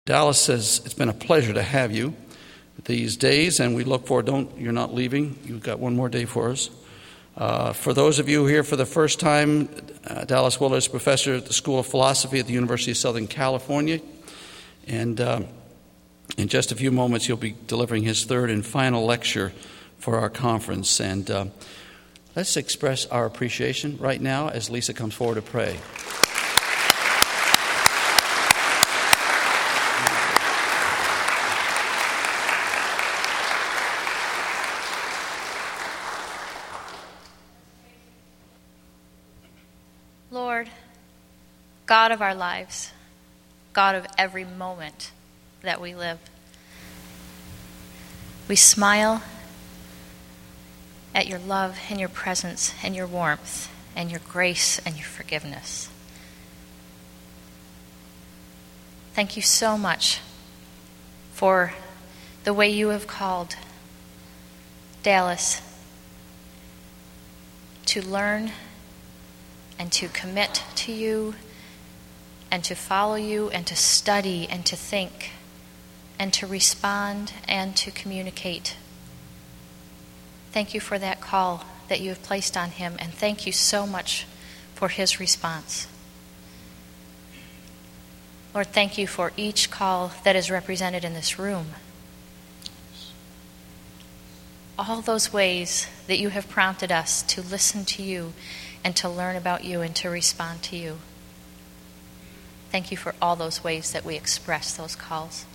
Dallas says it's been a pleasure to have you these days, and we look forward. You're not leaving. You've got one more day for us. For those of you here for the first time, Dallas Willard is professor at the School of Philosophy at the University of Southern California, and in just a few moments he'll be delivering his third and final lecture for our conference. And let's express our appreciation right now as Lisa comes forward to pray. Lord, God of our lives, God of every moment that we live, we smile at your love and your presence and your warmth and your grace and your forgiveness. Thank you so much for the way you have called Dallas to learn and to commit to you and to follow you and to study and to think and to respond and to communicate. Thank you for that call that you have placed on him, and thank you so much for his response. Lord, thank you for each call that is represented in this room. All those ways that you have prompted us to listen to you and to learn about you and to respond to you. Thank you for all those ways that we express those calls.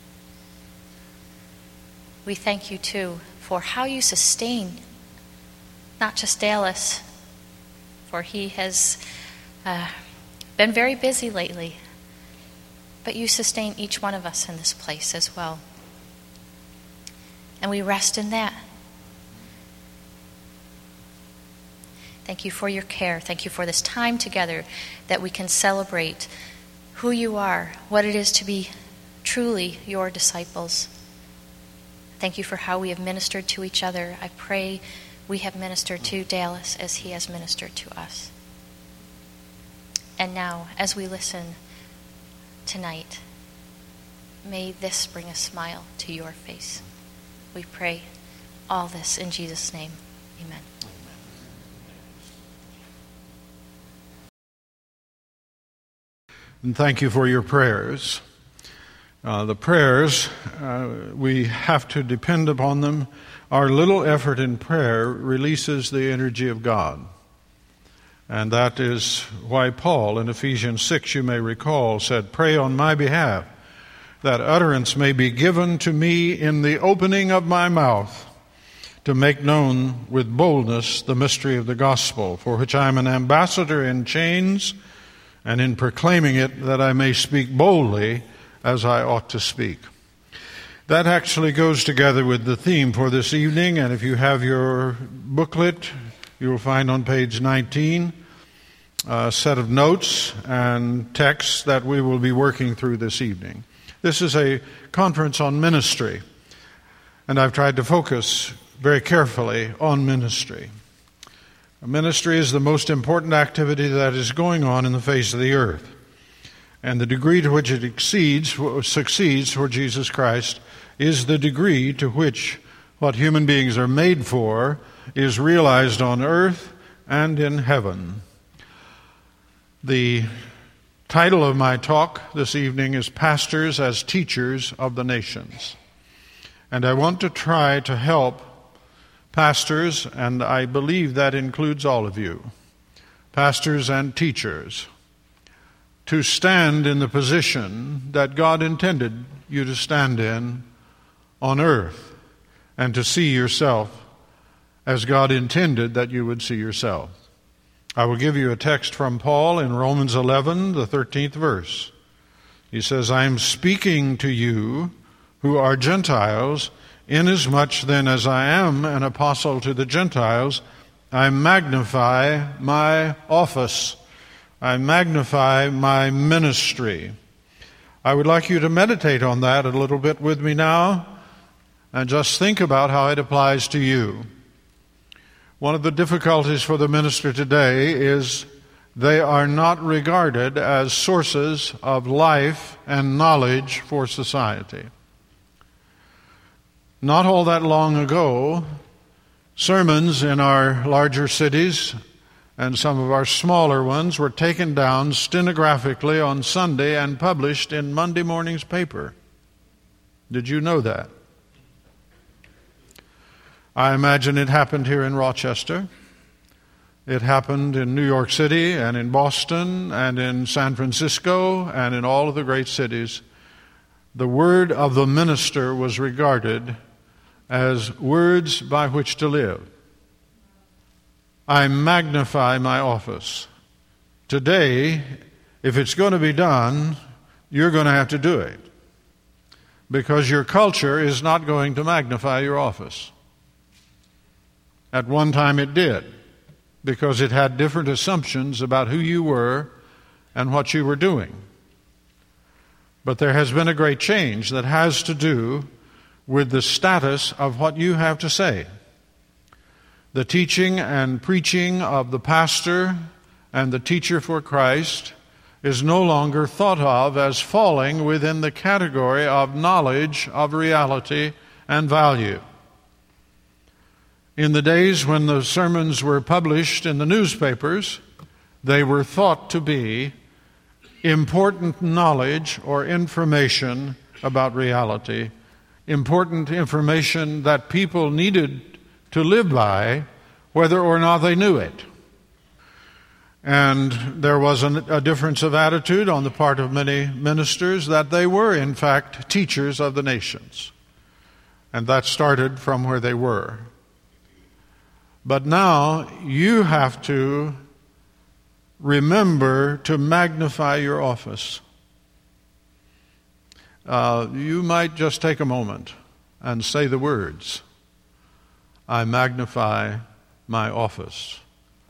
We thank you, too, for how you sustain not just Dallas, for he has been very busy lately, but you sustain each one of us in this place as well. And we rest in that. Thank you for your care. Thank you for this time together that we can celebrate who you are, what it is to be truly your disciples. Thank you for how we have ministered to each other. I pray we have ministered to Dallas as he has ministered to us. And now, as we listen tonight, may this bring a smile to your face. We pray all this in Jesus' name. Amen. And thank you for your prayers. The prayers, we have to depend upon them. Our little effort in prayer releases the energy of God. And that is why Paul in Ephesians 6, you may recall, said, "Pray on my behalf, that utterance may be given to me in the opening of my mouth, to make known with boldness the mystery of the gospel, for which I am an ambassador in chains, and in proclaiming it that I may speak boldly as I ought to speak." That actually goes together with the theme for this evening, and if you have your booklet, you will find on page 19 a set of notes and texts that we will be working through this evening. This is a conference on ministry, and I've tried to focus very carefully on ministry. Ministry is the most important activity that is going on in the face of the earth. And the degree to which it succeeds for Jesus Christ is the degree to which what human beings are made for is realized on earth and in heaven. The title of my talk this evening is Pastors as Teachers of the Nations. And I want to try to help pastors, and I believe that includes all of you, pastors and teachers, to stand in the position that God intended you to stand in on earth, and to see yourself as God intended that you would see yourself. I will give you a text from Paul in Romans 11, the 13th verse. He says, "I am speaking to you who are Gentiles, inasmuch then as I am an apostle to the Gentiles, I magnify my office. I magnify my ministry." I would like you to meditate on that a little bit with me now and just think about how it applies to you. One of the difficulties for the minister today is they are not regarded as sources of life and knowledge for society. Not all that long ago, sermons in our larger cities and some of our smaller ones were taken down stenographically on Sunday and published in Monday morning's paper. Did you know that? I imagine it happened here in Rochester. It happened in New York City and in Boston and in San Francisco and in all of the great cities. The word of the minister was regarded as words by which to live. I magnify my office. Today, if it's going to be done, you're going to have to do it, because your culture is not going to magnify your office. At one time it did, because it had different assumptions about who you were and what you were doing. But there has been a great change that has to do with the status of what you have to say. The teaching and preaching of the pastor and the teacher for Christ is no longer thought of as falling within the category of knowledge of reality and value. In the days when the sermons were published in the newspapers, they were thought to be important knowledge or information about reality, important information that people needed to live by, whether or not they knew it. And there was a difference of attitude on the part of many ministers that they were, in fact, teachers of the nations. And that started from where they were. But now you have to remember to magnify your office. You might just take a moment and say the words, I magnify my office.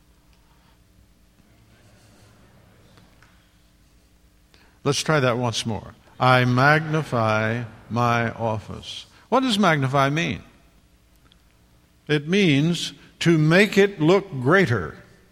Let's try that once more. I magnify my office. What does magnify mean? It means to make it look greater.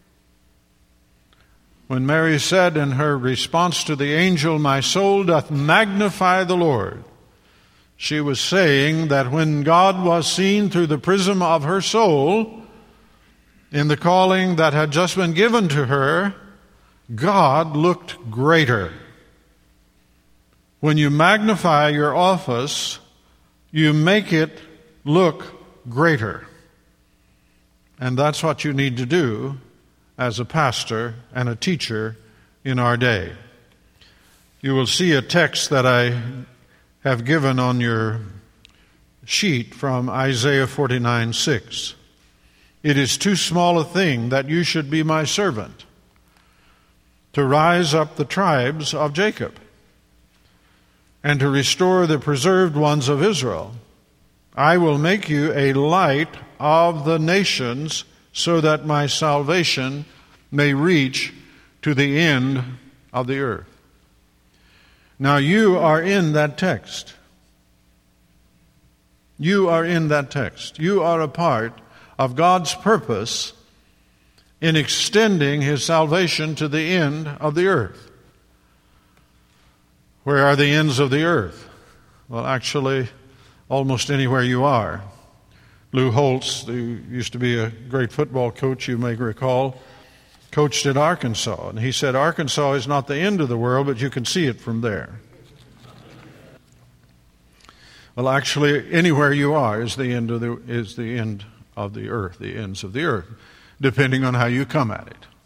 When Mary said in her response to the angel, my soul doth magnify the Lord, she was saying that when God was seen through the prism of her soul, in the calling that had just been given to her, God looked greater. When you magnify your office, you make it look greater. And that's what you need to do as a pastor and a teacher in our day. You will see a text that I have given on your sheet from Isaiah 49:6. It is too small a thing that you should be my servant, to rise up the tribes of Jacob, and to restore the preserved ones of Israel. I will make you a light of the nations, so that my salvation may reach to the end of the earth. Now you are in that text. You are in that text. You are a part of God's purpose in extending His salvation to the end of the earth. Where are the ends of the earth? Well, actually, almost anywhere you are. Lou Holtz, who used to be a great football coach, you may recall, coached at Arkansas. And he said, Arkansas is not the end of the world, but you can see it from there. Well, actually, anywhere you are is the end of the earth, the ends of the earth, depending on how you come at it.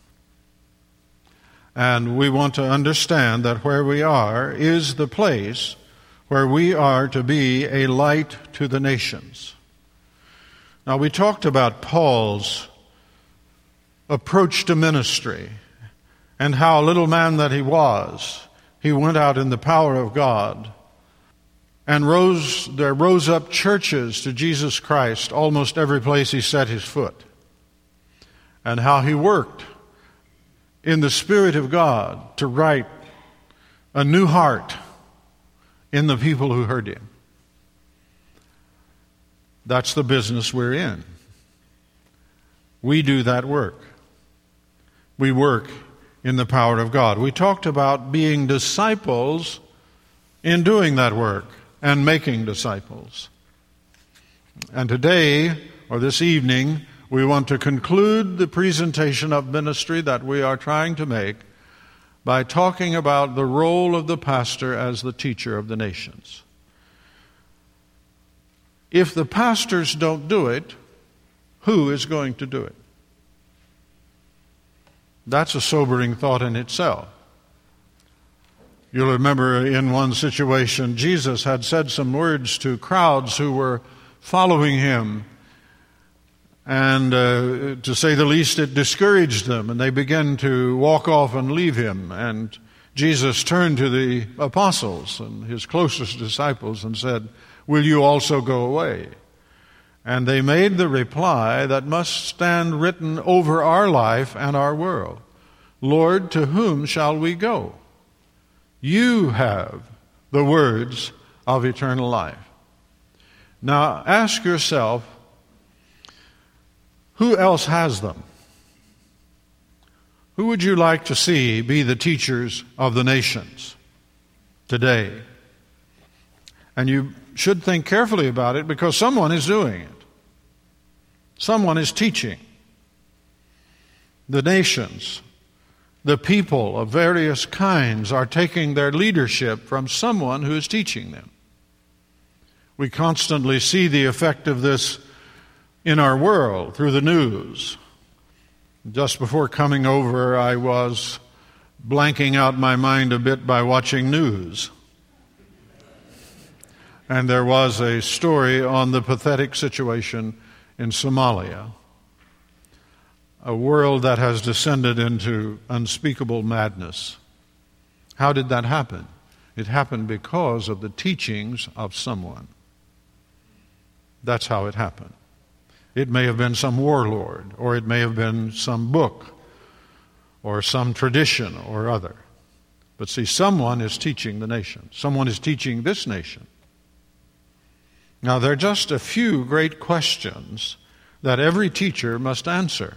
And we want to understand that where we are is the place where we are to be a light to the nations. Now, we talked about Paul's approach to ministry and how, little man that he was, he went out in the power of God, and there rose up churches to Jesus Christ almost every place he set his foot, and how he worked in the Spirit of God to write a new heart in the people who heard him. That's the business we're in. We do that work. We work in the power of God. We talked about being disciples in doing that work and making disciples. And today, or this evening, we want to conclude the presentation of ministry that we are trying to make by talking about the role of the pastor as the teacher of the nations. If the pastors don't do it, who is going to do it? That's a sobering thought in itself. You'll remember in one situation, Jesus had said some words to crowds who were following him, and to say the least, it discouraged them, and they began to walk off and leave him. And Jesus turned to the apostles and his closest disciples and said, "Will you also go away?" And they made the reply that must stand written over our life and our world. "Lord, to whom shall we go? You have the words of eternal life." Now ask yourself, who else has them? Who would you like to see be the teachers of the nations today? And you should think carefully about it, because someone is doing it. Someone is teaching. The nations, the people of various kinds are taking their leadership from someone who is teaching them. We constantly see the effect of this in our world through the news. Just before coming over, I was blanking out my mind a bit by watching news. And there was a story on the pathetic situation in Somalia, a world that has descended into unspeakable madness. How did that happen? It happened because of the teachings of someone. That's how it happened. It may have been some warlord, or it may have been some book, or some tradition or other. But see, someone is teaching the nation. Someone is teaching this nation. Now, there are just a few great questions that every teacher must answer.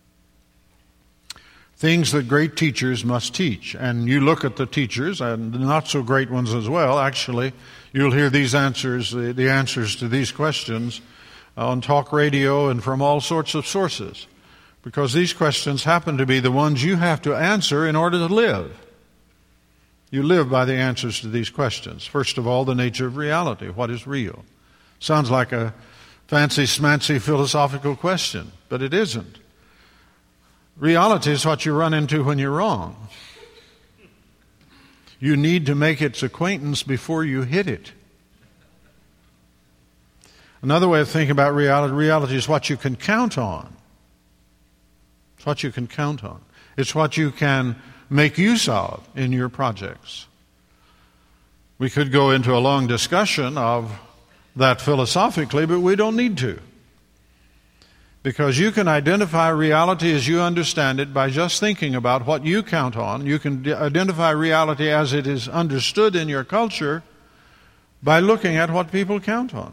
Things that great teachers must teach. And you look at the teachers, and the not-so-great ones as well, actually, you'll hear these answers, the answers to these questions on talk radio and from all sorts of sources. Because these questions happen to be the ones you have to answer in order to live. You live by the answers to these questions. First of all, the nature of reality. What is real? Sounds like a fancy-smancy philosophical question, but it isn't. Reality is what you run into when you're wrong. You need to make its acquaintance before you hit it. Another way of thinking about reality is what you can count on. It's what you can count on. It's what you can make use of in your projects. We could go into a long discussion of that philosophically, but we don't need to. Because you can identify reality as you understand it by just thinking about what you count on. You can identify reality as it is understood in your culture by looking at what people count on.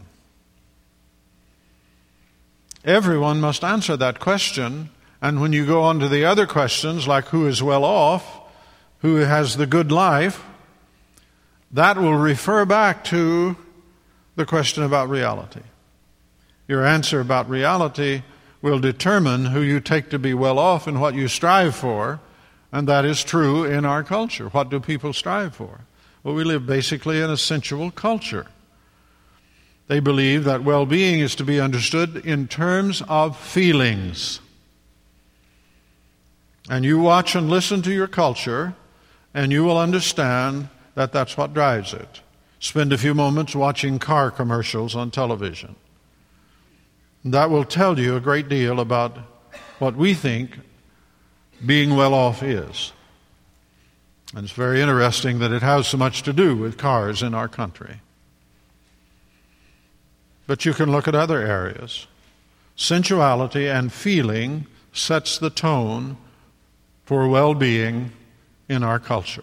Everyone must answer that question, and when you go on to the other questions, like who is well off, who has the good life, that will refer back to the question about reality. Your answer about reality will determine who you take to be well off and what you strive for, and that is true in our culture. What do people strive for? Well, we live basically in a sensual culture. They believe that well-being is to be understood in terms of feelings. And you watch and listen to your culture, and you will understand that that's what drives it. Spend a few moments watching car commercials on television. That will tell you a great deal about what we think being well off is. And it's very interesting that it has so much to do with cars in our country. But you can look at other areas. Sensuality and feeling sets the tone for well-being in our culture.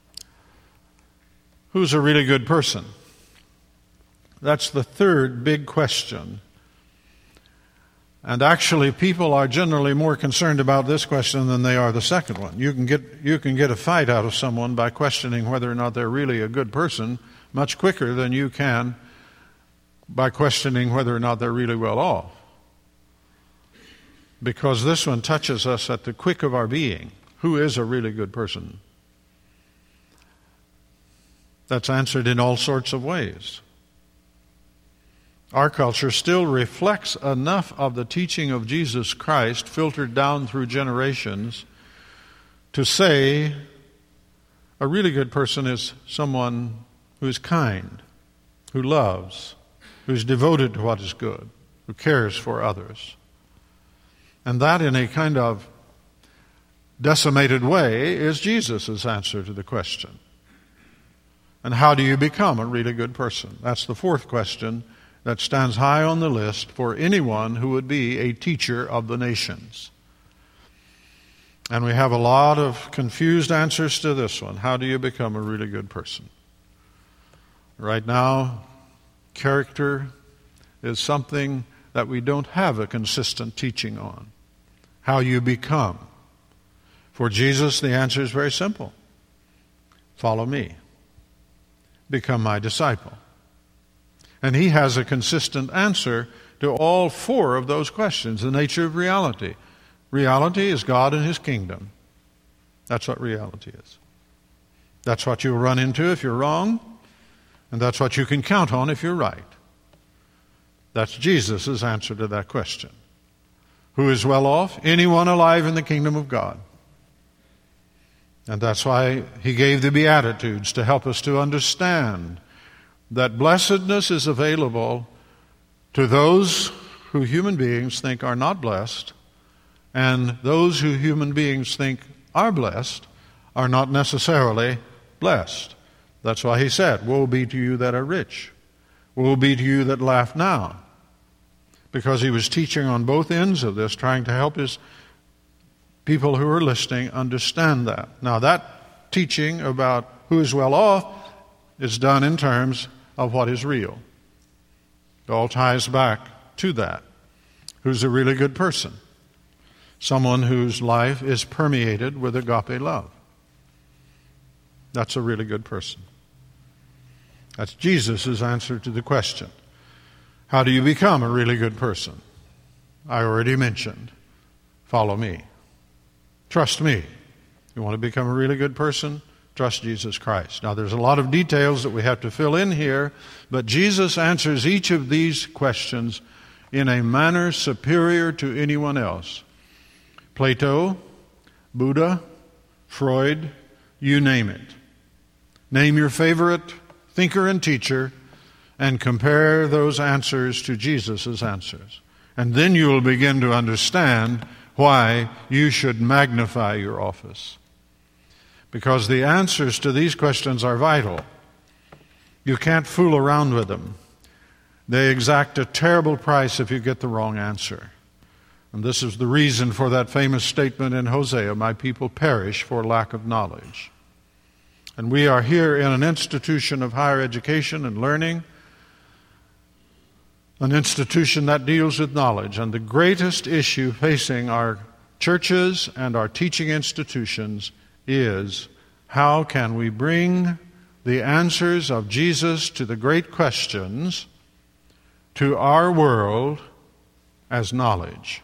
Who's a really good person? That's the third big question. And actually, people are generally more concerned about this question than they are the second one. You can get a fight out of someone by questioning whether or not they're really a good person much quicker than you can by questioning whether or not they're really well off. Because this one touches us at the quick of our being. Who is a really good person? That's answered in all sorts of ways. Our culture still reflects enough of the teaching of Jesus Christ filtered down through generations to say a really good person is someone who is kind, who loves, who is devoted to what is good, who cares for others. And that, in a kind of decimated way, is Jesus' answer to the question. And how do you become a really good person? That's the fourth question that stands high on the list for anyone who would be a teacher of the nations. And we have a lot of confused answers to this one. How do you become a really good person? Right now, character is something that we don't have a consistent teaching on. How you become. For Jesus, the answer is very simple. Follow me. Become my disciple. And he has a consistent answer to all four of those questions. The nature of reality. Reality is God and his kingdom. That's what reality is. That's what you'll run into if you're wrong, and that's what you can count on if you're right. That's Jesus' answer to that question. Who is well off? Anyone alive in the kingdom of God. And that's why he gave the Beatitudes, to help us to understand that blessedness is available to those who human beings think are not blessed, and those who human beings think are blessed are not necessarily blessed. That's why he said, woe be to you that are rich. Woe be to you that laugh now. Because he was teaching on both ends of this, trying to help his people who are listening understand that. Now, that teaching about who is well off is done in terms of what is real. It all ties back to that. Who's a really good person? Someone whose life is permeated with agape love. That's a really good person. That's Jesus' answer to the question. How do you become a really good person? I already mentioned. Follow me. Trust me. You want to become a really good person? Trust Jesus Christ. Now, there's a lot of details that we have to fill in here, but Jesus answers each of these questions in a manner superior to anyone else. Plato, Buddha, Freud, you name it. Name your favorite thinker and teacher and compare those answers to Jesus' answers. And then you will begin to understand why you should magnify your office. Because the answers to these questions are vital. You can't fool around with them. They exact a terrible price if you get the wrong answer. And this is the reason for that famous statement in Hosea, my people perish for lack of knowledge. And we are here in an institution of higher education and learning, an institution that deals with knowledge. And the greatest issue facing our churches and our teaching institutions is, how can we bring the answers of Jesus to the great questions to our world as knowledge?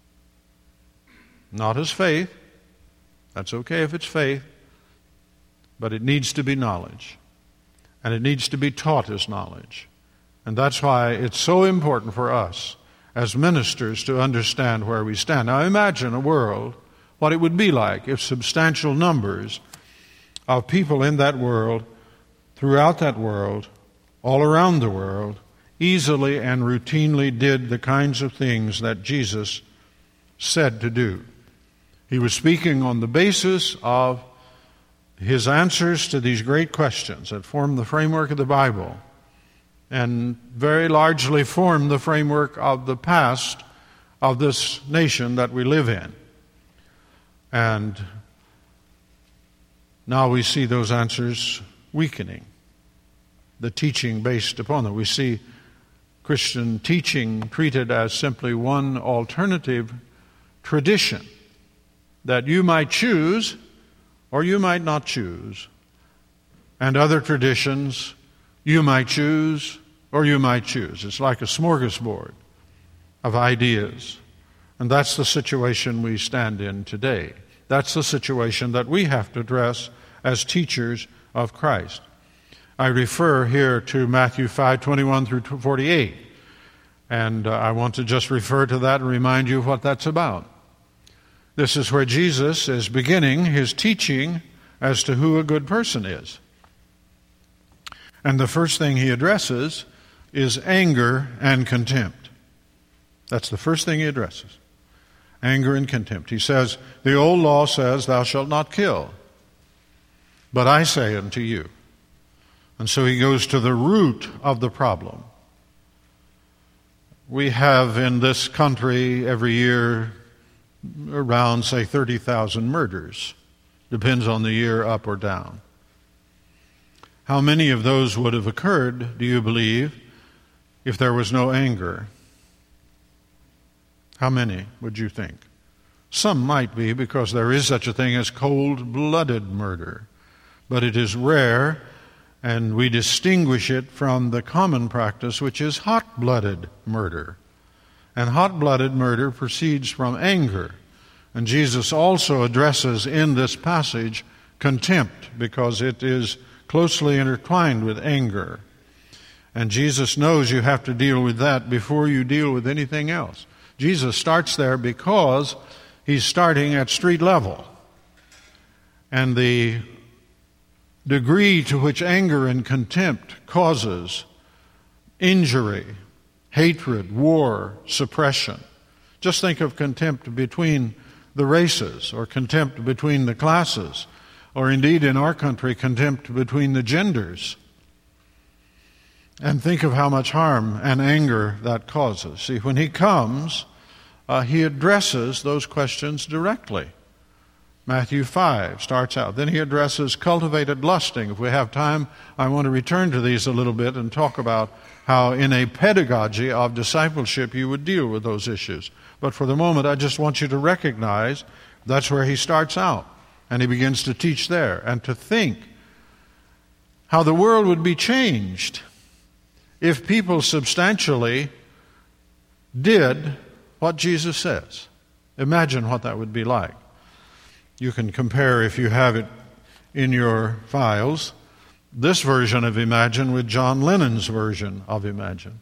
Not as faith. That's okay if it's faith. But it needs to be knowledge. And it needs to be taught as knowledge. And that's why it's so important for us as ministers to understand where we stand. Now imagine a world, what it would be like if substantial numbers of people in that world, throughout that world, all around the world, easily and routinely did the kinds of things that Jesus said to do. He was speaking on the basis of his answers to these great questions that form the framework of the Bible and very largely form the framework of the past of this nation that we live in. And now we see those answers weakening, the teaching based upon them. We see Christian teaching treated as simply one alternative tradition that you might choose or you might not choose, and other traditions you might choose or you might choose. It's like a smorgasbord of ideas. And that's the situation we stand in today. That's the situation that we have to address as teachers of Christ. I refer here to Matthew 5:21 through 48. And I want to just refer to that and remind you of what that's about. This is where Jesus is beginning his teaching as to who a good person is. And the first thing he addresses is anger and contempt. That's the first thing he addresses. Anger and contempt. He says, the old law says, thou shalt not kill. But I say unto you. And so he goes to the root of the problem. We have in this country every year around, say, 30,000 murders. Depends on the year, up or down. How many of those would have occurred, do you believe, if there was no anger? How many would you think? Some might be, because there is such a thing as cold-blooded murder. But it is rare, and we distinguish it from the common practice, which is hot-blooded murder. And hot-blooded murder proceeds from anger. And Jesus also addresses in this passage contempt, because it is closely intertwined with anger. And Jesus knows you have to deal with that before you deal with anything else. Jesus starts there because he's starting at street level. And the degree to which anger and contempt causes injury, hatred, war, suppression. Just think of contempt between the races, or contempt between the classes, or indeed in our country, contempt between the genders. And think of how much harm and anger that causes. See, when he comes, he addresses those questions directly. Matthew 5 starts out. Then he addresses cultivated lusting. If we have time, I want to return to these a little bit and talk about how in a pedagogy of discipleship you would deal with those issues. But for the moment, I just want you to recognize that's where he starts out. And he begins to teach there and to think how the world would be changed if people substantially did what Jesus says. Imagine what that would be like. You can compare, if you have it in your files, this version of Imagine with John Lennon's version of Imagine.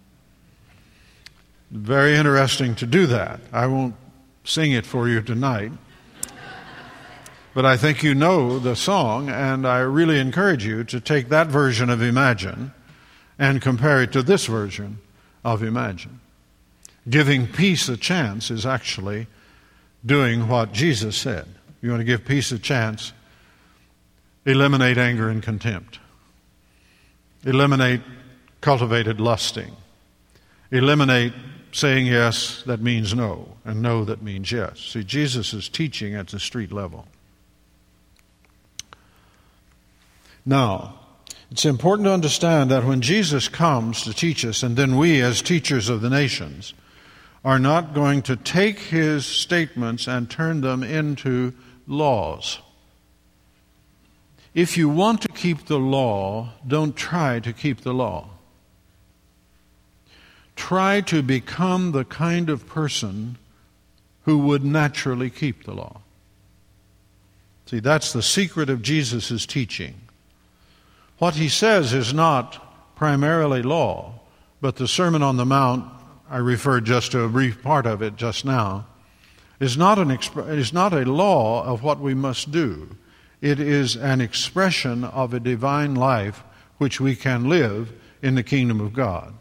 Very interesting to do that. I won't sing it for you tonight. But I think you know the song, and I really encourage you to take that version of Imagine and compare it to this version of Imagine. Giving peace a chance is actually doing what Jesus said. You want to give peace a chance, eliminate anger and contempt. Eliminate cultivated lusting. Eliminate saying yes that means no, and no that means yes. See, Jesus is teaching at the street level. Now, it's important to understand that when Jesus comes to teach us, and then we as teachers of the nations are not going to take his statements and turn them into laws. If you want to keep the law, don't try to keep the law. Try to become the kind of person who would naturally keep the law. See, that's the secret of Jesus' teaching. What he says is not primarily law, but the Sermon on the Mount, I referred just to a brief part of it just now, is not a law of what we must do. It is an expression of a divine life which we can live in the kingdom of God.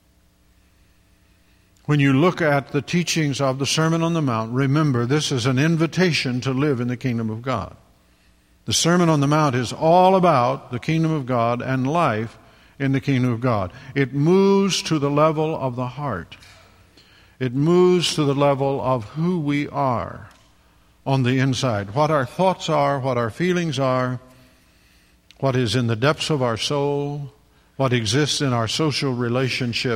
When you look at the teachings of the Sermon on the Mount, remember this is an invitation to live in the kingdom of God. The Sermon on the Mount is all about the kingdom of God and life in the kingdom of God. It moves to the level of the heart. It moves to the level of who we are on the inside, what our thoughts are, what our feelings are, what is in the depths of our soul, what exists in our social relationships,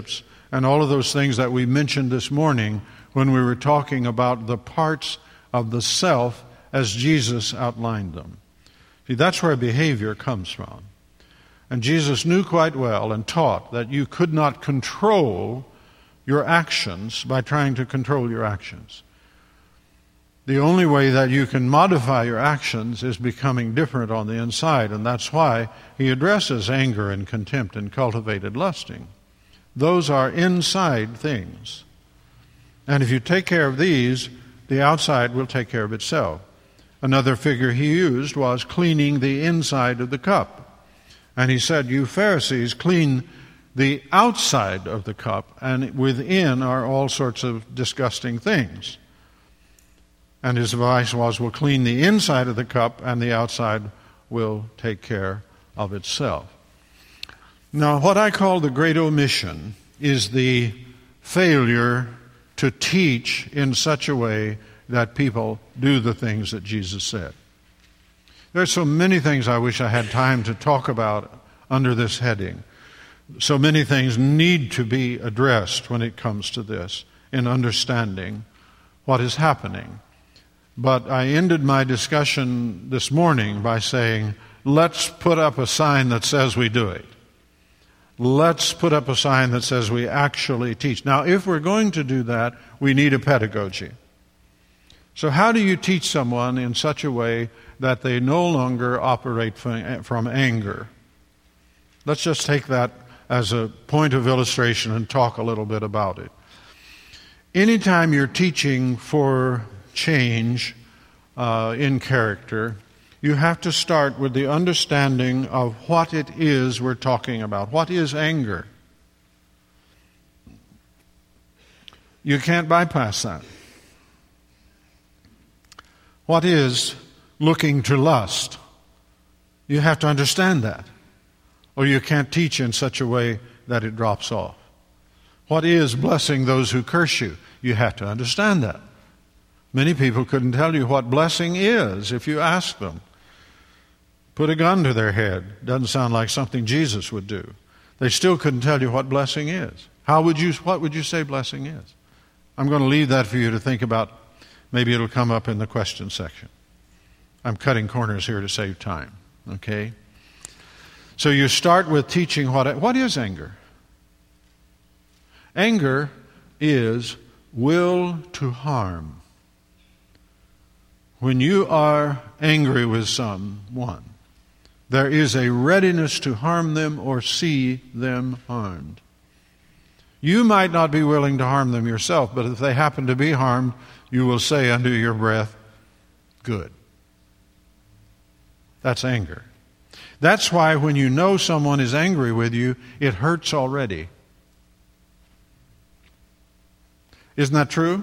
and all of those things that we mentioned this morning when we were talking about the parts of the self as Jesus outlined them. See, that's where behavior comes from. And Jesus knew quite well and taught that you could not control your actions by trying to control your actions. The only way that you can modify your actions is becoming different on the inside, and that's why he addresses anger and contempt and cultivated lusting. Those are inside things. And if you take care of these, the outside will take care of itself. Another figure he used was cleaning the inside of the cup. And he said, you Pharisees clean the outside of the cup, and within are all sorts of disgusting things. And his advice was, we'll clean the inside of the cup, and the outside will take care of itself. Now, what I call the great omission is the failure to teach in such a way that people do the things that Jesus said. There's so many things I wish I had time to talk about under this heading. So many things need to be addressed when it comes to this in understanding what is happening. But I ended my discussion this morning by saying, let's put up a sign that says we do it. Let's put up a sign that says we actually teach. Now, if we're going to do that, we need a pedagogy. So how do you teach someone in such a way that they no longer operate from anger? Let's just take that as a point of illustration and talk a little bit about it. Anytime you're teaching for change in character, you have to start with the understanding of what it is we're talking about. What is anger? You can't bypass that. What is looking to lust? You have to understand that, or you can't teach in such a way that it drops off. What is blessing those who curse you? You have to understand that. Many people couldn't tell you what blessing is if you asked them. Put a gun to their head. Doesn't sound like something Jesus would do. They still couldn't tell you what blessing is. What would you say blessing is? I'm going to leave that for you to think about. Maybe it'll come up in the question section. I'm cutting corners here to save time. Okay? So you start with teaching what is anger? Anger is will to harm. When you are angry with someone, there is a readiness to harm them or see them harmed. You might not be willing to harm them yourself, but if they happen to be harmed, you will say under your breath, good. That's anger. That's why when you know someone is angry with you, it hurts already. Isn't that true?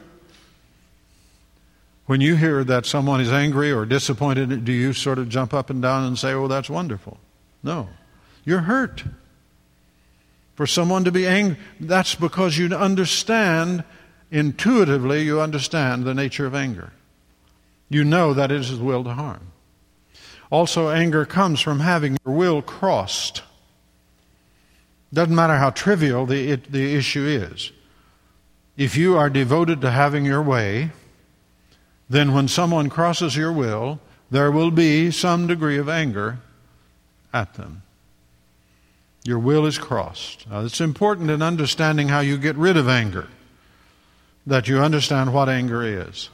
When you hear that someone is angry or disappointed, do you sort of jump up and down and say, oh, that's wonderful? No. You're hurt. For someone to be angry, that's because you understand, intuitively you understand the nature of anger. You know that it is the will to harm. Also, anger comes from having your will crossed. Doesn't matter how trivial the issue is. If you are devoted to having your way, then when someone crosses your will, there will be some degree of anger at them. Your will is crossed. Now, it's important in understanding how you get rid of anger, that you understand what anger is.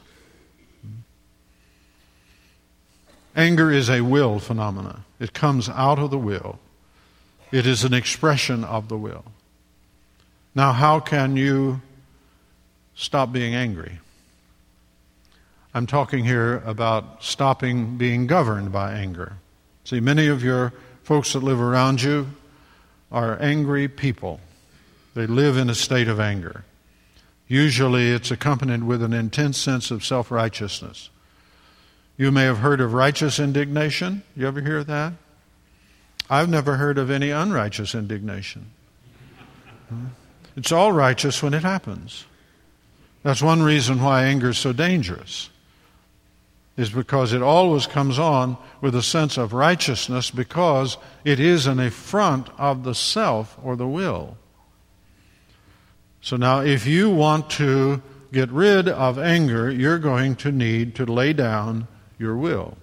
Anger is a will phenomena. It comes out of the will. It is an expression of the will. Now, how can you stop being angry? I'm talking here about stopping being governed by anger. See, many of your folks that live around you are angry people. They live in a state of anger. Usually it's accompanied with an intense sense of self-righteousness. You may have heard of righteous indignation. You ever hear of that? I've never heard of any unrighteous indignation. It's all righteous when it happens. That's one reason why anger is so dangerous, is because it always comes on with a sense of righteousness because it is an affront of the self or the will. So now if you want to get rid of anger, you're going to need to lay down your will.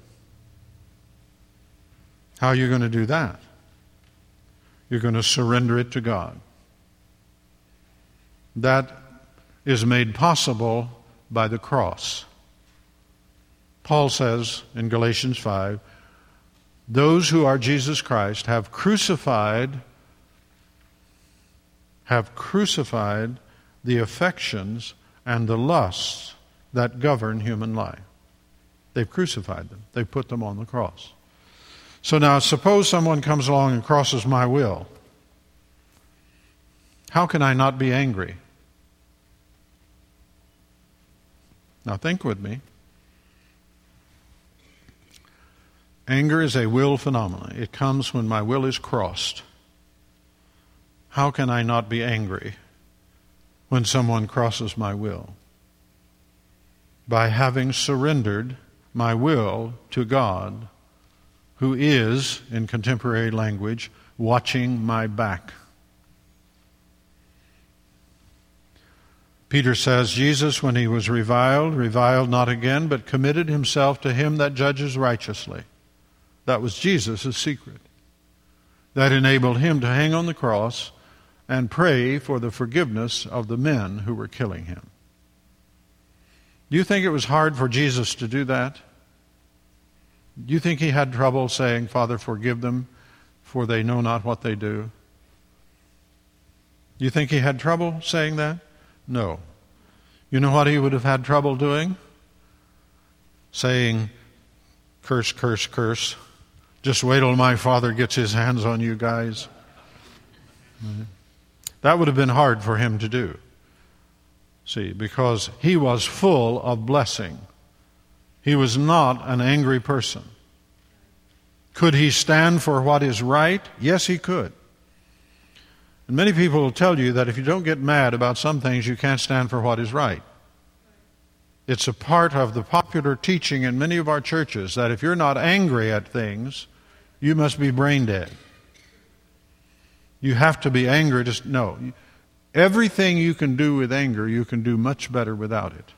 How are you going to do that? You're going to surrender it to God. That is made possible by the cross. Paul says in Galatians 5, those who are Jesus Christ have crucified the affections and the lusts that govern human life. They've crucified them. They've put them on the cross. So now suppose someone comes along and crosses my will. How can I not be angry? Now think with me. Anger is a will phenomenon. It comes when my will is crossed. How can I not be angry when someone crosses my will? By having surrendered my will to God, who is, in contemporary language, watching my back. Peter says, Jesus, when he was reviled not again, but committed himself to him that judges righteously. That was Jesus' secret. That enabled him to hang on the cross and pray for the forgiveness of the men who were killing him. Do you think it was hard for Jesus to do that? Do you think he had trouble saying, Father, forgive them, for they know not what they do? Do you think he had trouble saying that? No. You know what he would have had trouble doing? Saying, curse, curse, curse. Just wait till my Father gets his hands on you guys. That would have been hard for him to do. See, because he was full of blessing. He was not an angry person. Could he stand for what is right? Yes, he could. And many people will tell you that if you don't get mad about some things, you can't stand for what is right. It's a part of the popular teaching in many of our churches that if you're not angry at things, you must be brain dead. You have to be angry. No. Everything you can do with anger, you can do much better without it.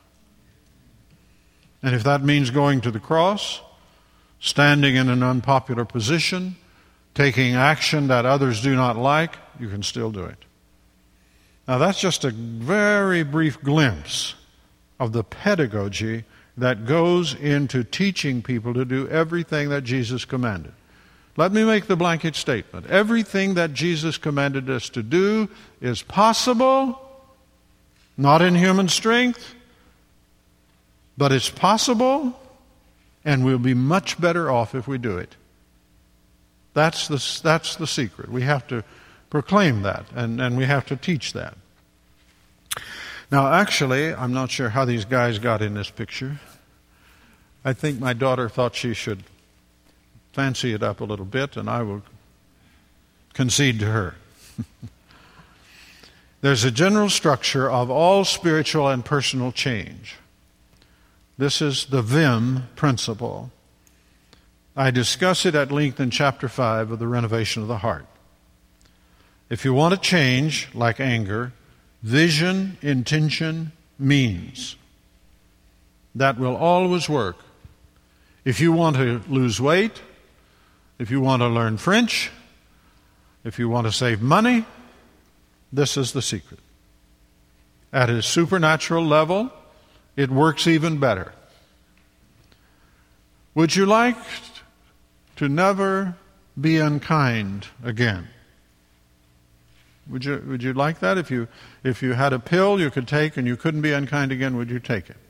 And if that means going to the cross, standing in an unpopular position, taking action that others do not like, you can still do it. Now that's just a very brief glimpse of the pedagogy that goes into teaching people to do everything that Jesus commanded. Let me make the blanket statement. Everything that Jesus commanded us to do is possible, not in human strength, but it's possible, and we'll be much better off if we do it. That's the secret. We have to proclaim that, and we have to teach that. Now, actually, I'm not sure how these guys got in this picture. I think my daughter thought she should fancy it up a little bit, and I will concede to her. There's a general structure of all spiritual and personal change. This is the Vim principle. I discuss it at length in chapter 5 of the Renovation of the Heart. If you want to change, like anger, vision, intention, means. That will always work. If you want to lose weight, if you want to learn French, if you want to save money, this is the secret. At a supernatural level, it works even better. Would you like to never be unkind again? Would you like that? If you had a pill you could take and you couldn't be unkind again, would you take it?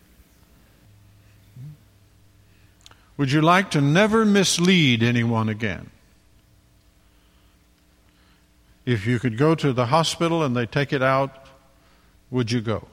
Would you like to never mislead anyone again? If you could go to the hospital and they take it out, would you go?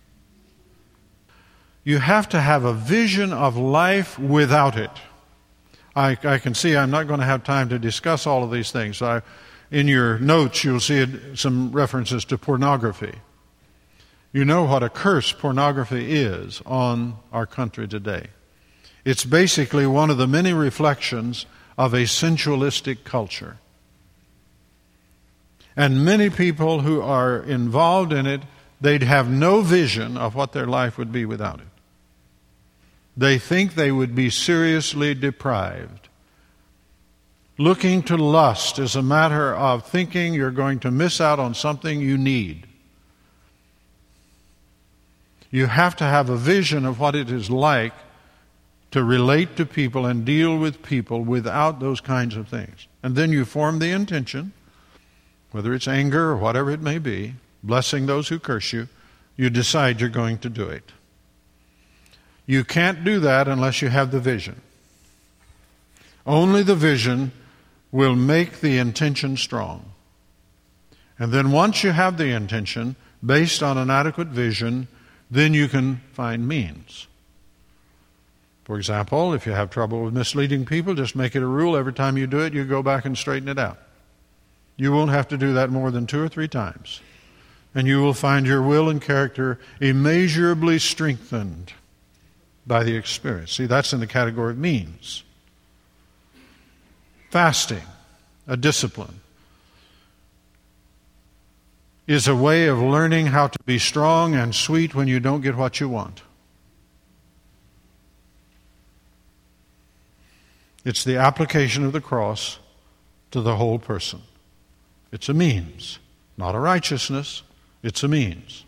You have to have a vision of life without it. I can see I'm not going to have time to discuss all of these things. In your notes, you'll see some references to pornography. You know what a curse pornography is on our country today. It's basically one of the many reflections of a sensualistic culture. And many people who are involved in it they'd have no vision of what their life would be without it. They think they would be seriously deprived. Looking to lust is a matter of thinking you're going to miss out on something you need. You have to have a vision of what it is like to relate to people and deal with people without those kinds of things. And then you form the intention, whether it's anger or whatever it may be, blessing those who curse you, you decide you're going to do it. You can't do that unless you have the vision. Only the vision will make the intention strong. And then once you have the intention, based on an adequate vision, then you can find means. For example, if you have trouble with misleading people, just make it a rule every time you do it, you go back and straighten it out. You won't have to do that more than 2 or 3 times. And you will find your will and character immeasurably strengthened by the experience. See, that's in the category of means. Fasting, a discipline, is a way of learning how to be strong and sweet when you don't get what you want. It's the application of the cross to the whole person. It's a means, not a righteousness. It's a means.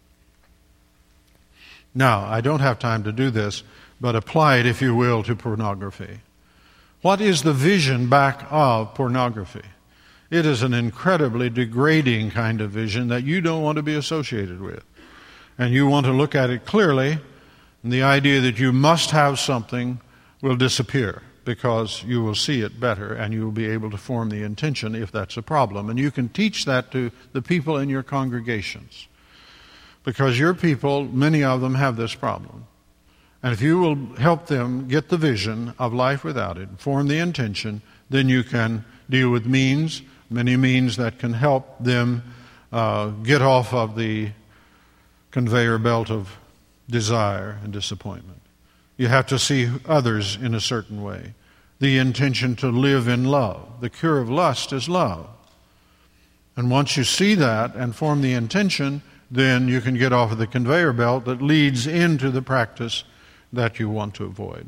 Now, I don't have time to do this, but apply it, if you will, to pornography. What is the vision back of pornography? It is an incredibly degrading kind of vision that you don't want to be associated with. And you want to look at it clearly, and the idea that you must have something will disappear because you will see it better and you will be able to form the intention if that's a problem. And you can teach that to the people in your congregations because your people, many of them, have this problem. And if you will help them get the vision of life without it, form the intention, then you can deal with means, many means that can help them get off of the conveyor belt of desire and disappointment. You have to see others in a certain way. The intention to live in love. The cure of lust is love. And once you see that and form the intention, then you can get off of the conveyor belt that leads into the practice that you want to avoid.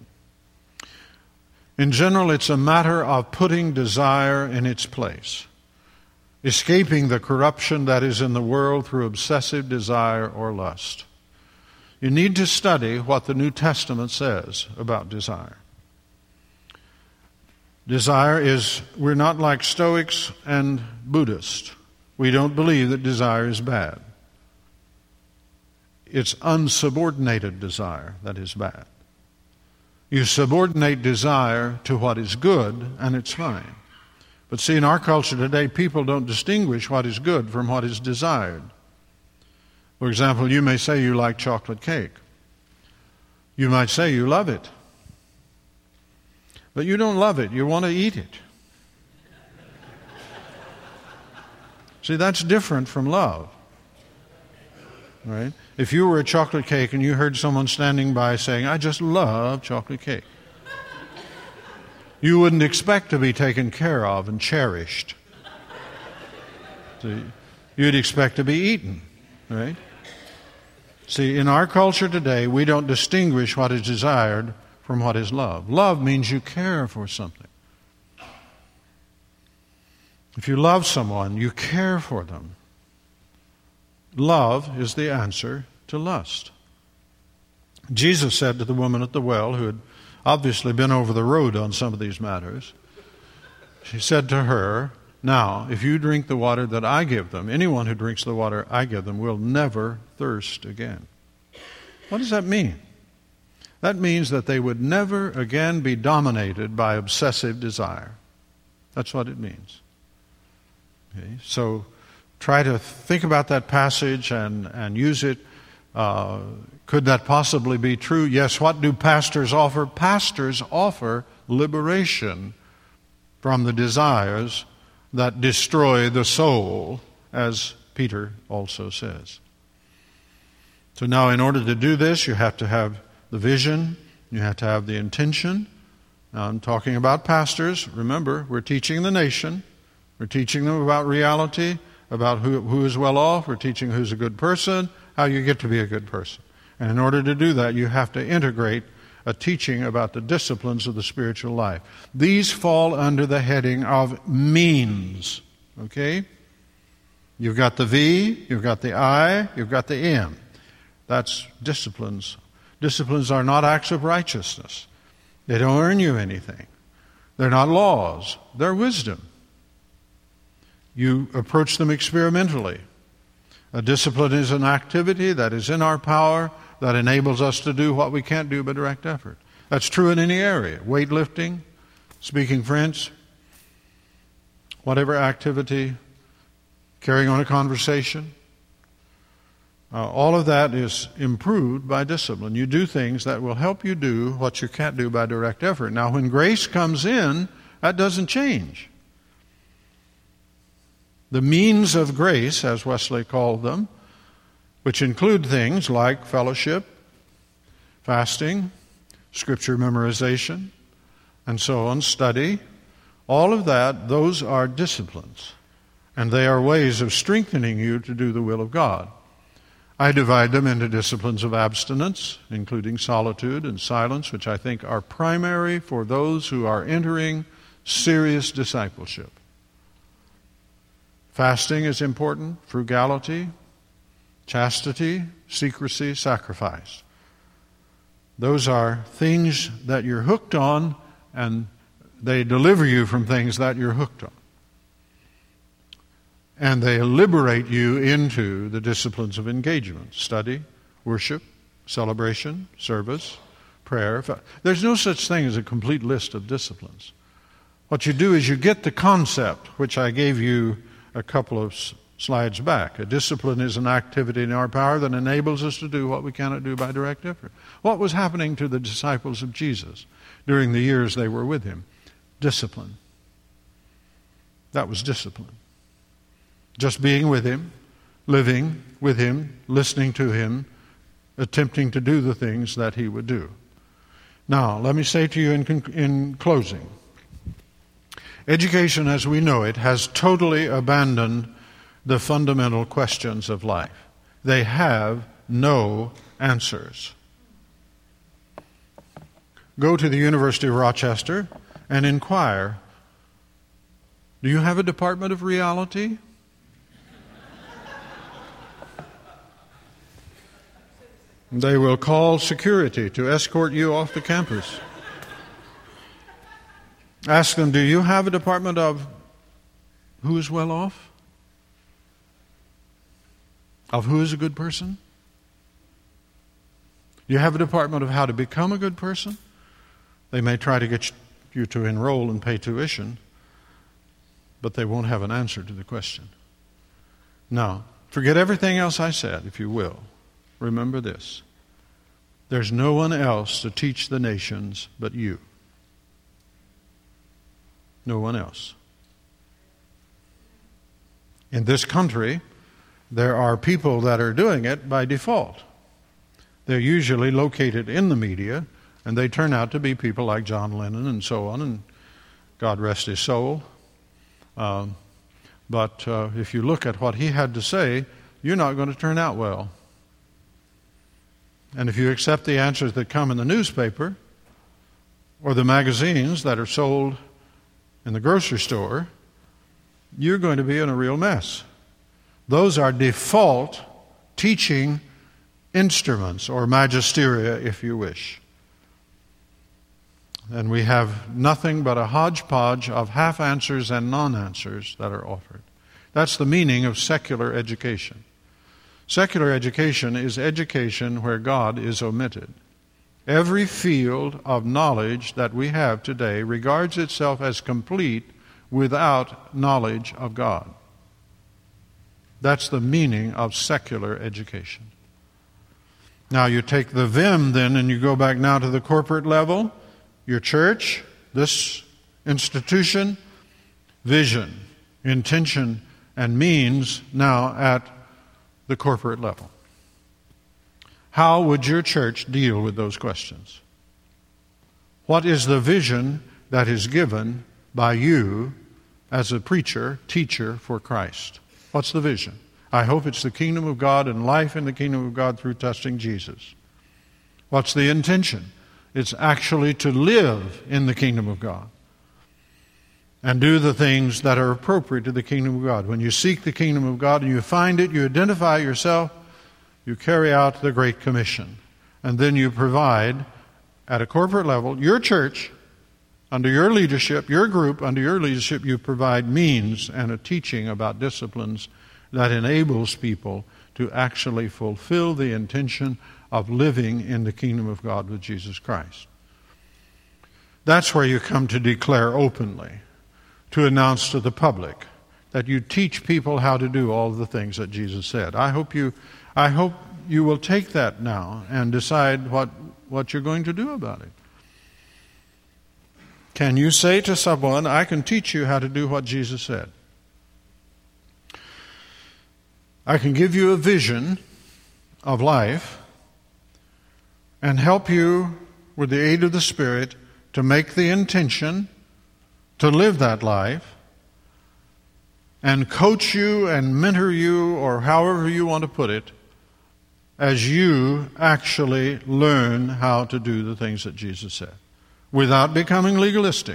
In general, it's a matter of putting desire in its place, escaping the corruption that is in the world through obsessive desire or lust. You need to study what the New Testament says about desire. Desire is, we're not like Stoics and Buddhists. We don't believe that desire is bad. It's unsubordinated desire that is bad. You subordinate desire to what is good, and it's fine. But see, in our culture today, people don't distinguish what is good from what is desired. For example, you may say you like chocolate cake. You might say you love it. But you don't love it. You want to eat it. See, that's different from love. Right? If you were a chocolate cake and you heard someone standing by saying, I just love chocolate cake, you wouldn't expect to be taken care of and cherished. See, you'd expect to be eaten, right? See, in our culture today, we don't distinguish what is desired from what is loved. Love means you care for something. If you love someone, you care for them. Love is the answer to lust. Jesus said to the woman at the well, who had obviously been over the road on some of these matters, he said to her, now, if you drink the water that I give them, anyone who drinks the water I give them will never thirst again. What does that mean? That means that they would never again be dominated by obsessive desire. That's what it means. Okay? So try to think about that passage and use it. Could that possibly be true? Yes. What do pastors offer? Pastors offer liberation from the desires that destroy the soul, as Peter also says. So now, in order to do this, you have to have the vision, you have to have the intention. Now, I'm talking about pastors. Remember, we're teaching the nation. We're teaching them about reality about who is well off. We're teaching who's a good person, how you get to be a good person. And in order to do that, you have to integrate a teaching about the disciplines of the spiritual life. These fall under the heading of means. Okay? You've got the V, you've got the I, you've got the M. That's disciplines. Disciplines are not acts of righteousness. They don't earn you anything. They're not laws. They're wisdom. You approach them experimentally. A discipline is an activity that is in our power that enables us to do what we can't do by direct effort. That's true in any area. Weightlifting, speaking French, whatever activity, carrying on a conversation. All of that is improved by discipline. You do things that will help you do what you can't do by direct effort. Now, when grace comes in, that doesn't change. The means of grace, as Wesley called them, which include things like fellowship, fasting, scripture memorization, and so on, study, all of that, those are disciplines. And they are ways of strengthening you to do the will of God. I divide them into disciplines of abstinence, including solitude and silence, which I think are primary for those who are entering serious discipleship. Fasting is important, frugality, chastity, secrecy, sacrifice. Those are things that you're hooked on, and they deliver you from things that you're hooked on. And they liberate you into the disciplines of engagement: study, worship, celebration, service, prayer. There's no such thing as a complete list of disciplines. What you do is you get the concept, which I gave you a couple of slides back. A discipline is an activity in our power that enables us to do what we cannot do by direct effort. What was happening to the disciples of Jesus during the years they were with him? Discipline. That was discipline. Just being with him, living with him, listening to him, attempting to do the things that he would do. Now, let me say to you in closing, education as we know it has totally abandoned the fundamental questions of life. They have no answers. Go to the University of Rochester and inquire, do you have a department of reality? They will call security to escort you off the campus. Ask them, do you have a department of who is well off? Of who is a good person? Do you have a department of how to become a good person? They may try to get you to enroll and pay tuition, but they won't have an answer to the question. Now, forget everything else I said, if you will. Remember this. There's no one else to teach the nations but you. No one else. In this country, there are people that are doing it by default. They're usually located in the media, and they turn out to be people like John Lennon and so on, and God rest his soul. But if you look at what he had to say, you're not going to turn out well. And if you accept the answers that come in the newspaper or the magazines that are sold in the grocery store, you're going to be in a real mess. Those are default teaching instruments, or magisteria, if you wish. And we have nothing but a hodgepodge of half answers and non-answers that are offered. That's the meaning of secular education. Secular education is education where God is omitted. Every field of knowledge that we have today regards itself as complete without knowledge of God. That's the meaning of secular education. Now you take the VIM then and you go back now to the corporate level. Your church, this institution, vision, intention, and means now at the corporate level. How would your church deal with those questions? What is the vision that is given by you as a preacher, teacher for Christ? What's the vision? I hope it's the kingdom of God and life in the kingdom of God through trusting Jesus. What's the intention? It's actually to live in the kingdom of God and do the things that are appropriate to the kingdom of God. When you seek the kingdom of God and you find it, you identify yourself, you carry out the Great Commission. And then you provide, at a corporate level, your church, under your leadership, your group, under your leadership, you provide means and a teaching about disciplines that enables people to actually fulfill the intention of living in the kingdom of God with Jesus Christ. That's where you come to declare openly, to announce to the public that you teach people how to do all the things that Jesus said. I hope you will take that now and decide what you're going to do about it. Can you say to someone, I can teach you how to do what Jesus said? I can give you a vision of life and help you with the aid of the Spirit to make the intention to live that life and coach you and mentor you, or however you want to put it, as you actually learn how to do the things that Jesus said, without becoming legalistic.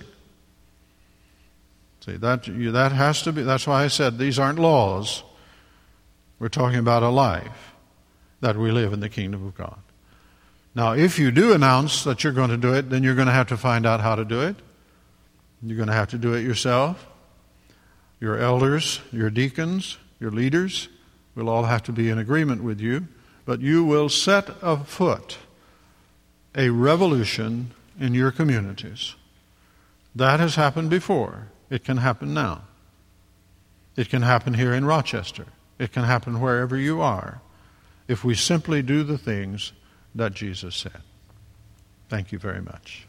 See, that has to be, that's why I said these aren't laws. We're talking about a life that we live in the kingdom of God. Now, if you do announce that you're going to do it, then you're going to have to find out how to do it. You're going to have to do it yourself. Your elders, your deacons, your leaders will all have to be in agreement with you. But you will set afoot a revolution in your communities. That has happened before. It can happen now. It can happen here in Rochester. It can happen wherever you are if we simply do the things that Jesus said. Thank you very much.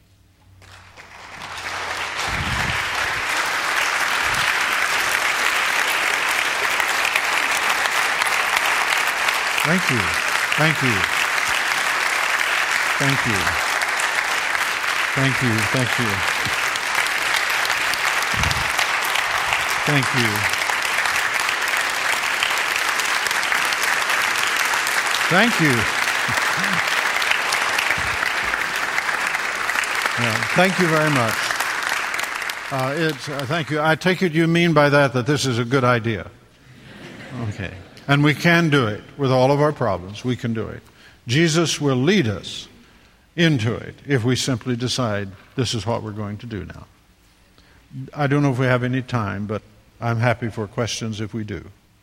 Thank you. Thank you. Thank you. Thank you. Thank you. Thank you. Thank you. Thank you very much. Thank you. I take it you mean by that this is a good idea. Okay. And we can do it with all of our problems. We can do it. Jesus will lead us into it if we simply decide this is what we're going to do now. I don't know if we have any time, but I'm happy for questions if we do.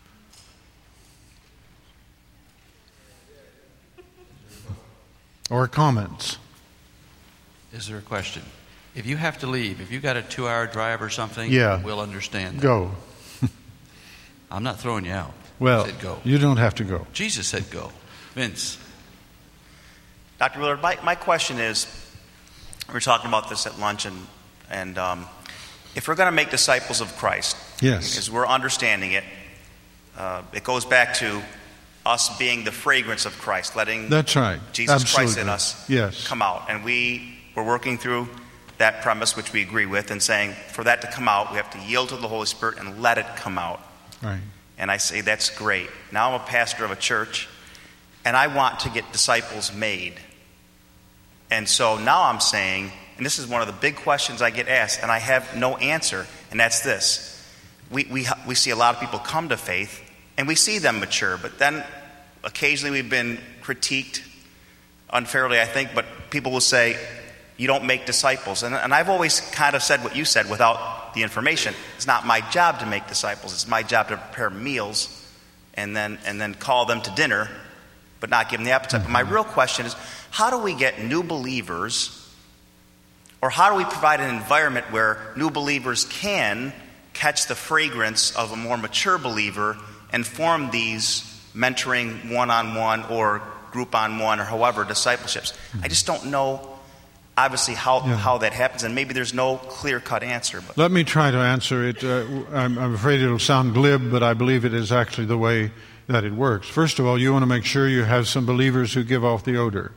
Or comments. Is there a question? If you have to leave, if you got a 2-hour drive or something, we'll understand that. Go. I'm not throwing you out. Well, I said go. You don't have to go. Jesus said go. Vince. Dr. Willard, my question is, we were talking about this at lunch, and if we're going to make disciples of Christ, yes, as we're understanding it, it goes back to us being the fragrance of Christ, letting that's right. Jesus Absolutely. Christ in us yes. come out. And we're working through that premise, which we agree with, and saying for that to come out, we have to yield to the Holy Spirit and let it come out. Right. And I say, that's great. Now I'm a pastor of a church, and I want to get disciples made. And so now I'm saying, and this is one of the big questions I get asked, and I have no answer, and that's this. We see a lot of people come to faith, and we see them mature, but then occasionally we've been critiqued unfairly, I think, but people will say, you don't make disciples. And I've always kind of said what you said without the information. It's not my job to make disciples. It's my job to prepare meals and then call them to dinner, but not give them the appetite. But my real question is, how do we get new believers, or how do we provide an environment where new believers can catch the fragrance of a more mature believer and form these mentoring one-on-one or group-on-one or however discipleships? I just don't know, obviously, how that happens, and maybe there's no clear-cut answer. But let me try to answer it. I'm afraid it'll sound glib, but I believe it is actually the way that it works. First of all, you want to make sure you have some believers who give off the odor.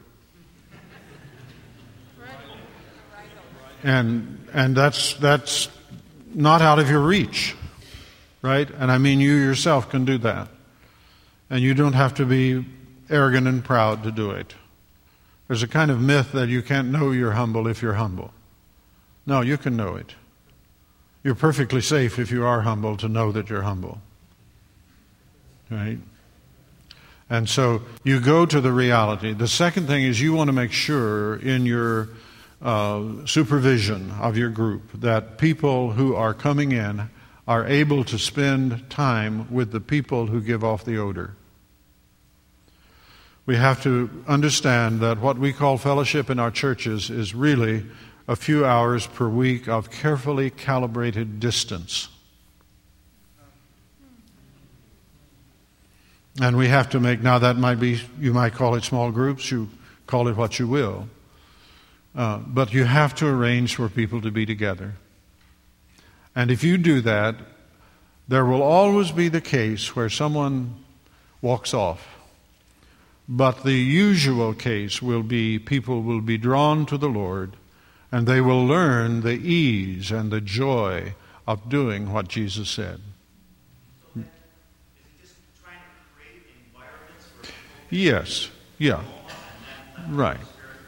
And that's not out of your reach. right? And I mean you yourself can do that. And you don't have to be arrogant and proud to do it. There's a kind of myth that you can't know you're humble if you're humble. No, you can know it. You're perfectly safe if you are humble to know that you're humble. Right? And so you go to the reality. The second thing is you want to make sure in your supervision of your group that people who are coming in are able to spend time with the people who give off the odor. We have to understand that what we call fellowship in our churches is really a few hours per week of carefully calibrated distance. And we have to make, now that might be, you might call it small groups, you call it what you will. But you have to arrange for people to be together. And if you do that, there will always be the case where someone walks off. But the usual case will be people will be drawn to the Lord, and they will learn the ease and the joy of doing what Jesus said. So is it just trying to create environments for people? Yes, yeah, right.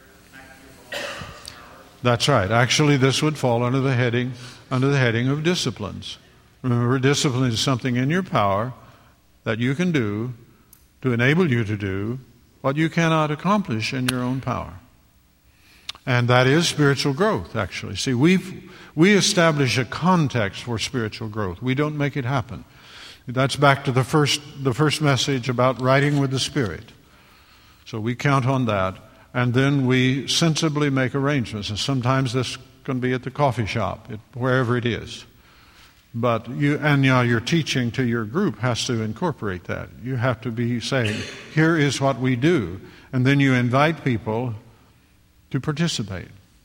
That's right. Actually, this would fall under the heading of disciplines. Remember, discipline is something in your power that you can do to enable you to do what you cannot accomplish in your own power. And that is spiritual growth, actually. See, we establish a context for spiritual growth. We don't make it happen. That's back to the first message about writing with the Spirit. So we count on that. And then we sensibly make arrangements. And sometimes this can be at the coffee shop, wherever it is. But your teaching to your group has to incorporate that. You have to be saying, here is what we do. And then you invite people to participate.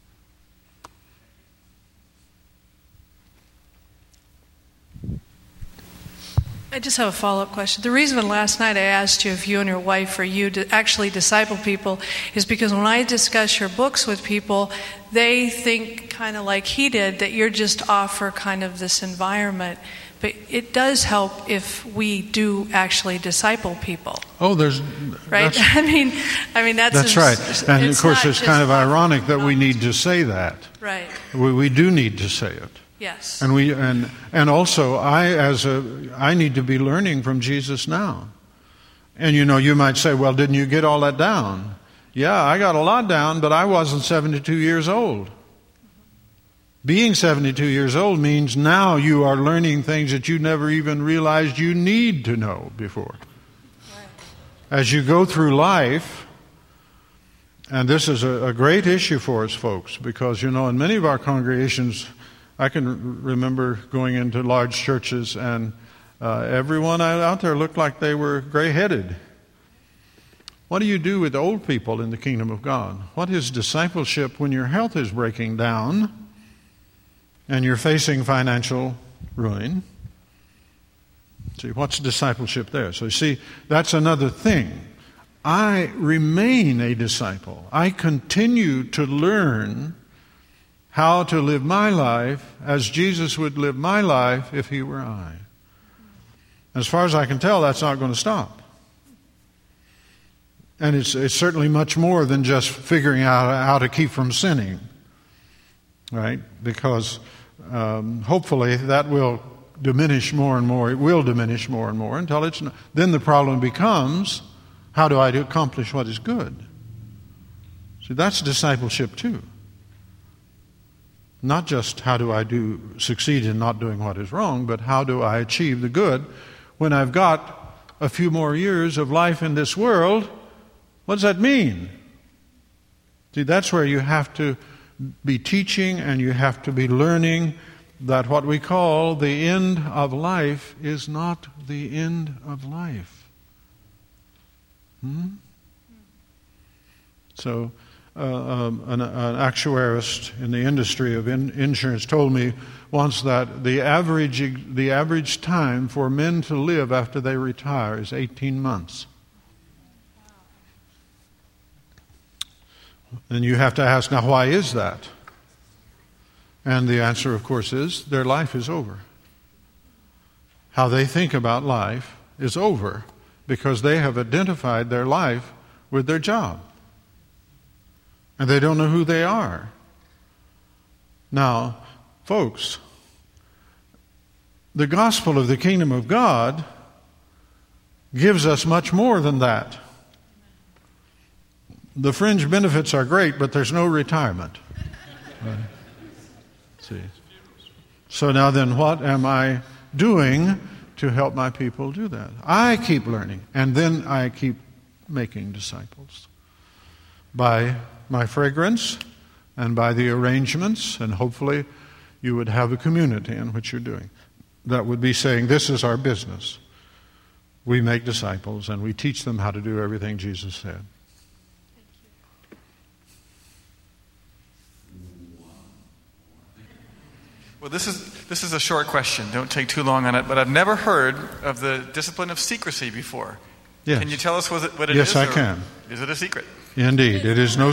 I just have a follow-up question. The reason last night I asked you if you and your wife or you to actually disciple people is because when I discuss your books with people, they think kind of like he did, that you're just offer kind of this environment. But it does help if we do actually disciple people. Oh, right? I mean that's right. And of course, it's kind of ironic that we need to say that. Right. We do need to say it. Yes. And also I need to be learning from Jesus now. And you might say, well, didn't you get all that down? Yeah, I got a lot down, but I wasn't 72 years old. Being 72 years old means now you are learning things that you never even realized you need to know before. Right. As you go through life, and this is a great issue for us folks, because in many of our congregations, I can remember going into large churches and everyone out there looked like they were gray-headed. What do you do with old people in the kingdom of God? What is discipleship when your health is breaking down and you're facing financial ruin? See, what's discipleship there? So you see, that's another thing. I remain a disciple. I continue to learn how to live my life as Jesus would live my life if he were I. As far as I can tell, that's not going to stop. And it's certainly much more than just figuring out how to keep from sinning, right? Because hopefully that will diminish more and more. It will diminish more and more until it's not. Then the problem becomes, how do I accomplish what is good? See, that's discipleship too. Not just how do I succeed in not doing what is wrong, but how do I achieve the good when I've got a few more years of life in this world? What does that mean? See, that's where you have to be teaching and you have to be learning that what we call the end of life is not the end of life. So, an actuarist in the industry of insurance told me once that the average time for men to live after they retire is 18 months. And you have to ask, now why is that? And the answer, of course, is their life is over. how they think about life is over because they have identified their life with their job. And they don't know who they are. Now, folks, the gospel of the kingdom of God gives us much more than that. The fringe benefits are great, but there's no retirement. Right. See. So now then, what am I doing to help my people do that? I keep learning, and then I keep making disciples. By my fragrance and by the arrangements, and hopefully you would have a community in which you're doing. That would be saying, this is our business. We make disciples, and we teach them how to do everything Jesus said. Well, this is a short question. Don't take too long on it. But I've never heard of the discipline of secrecy before. Yes. Can you tell us what it is? Yes, I can. Is it a secret? Indeed. It is no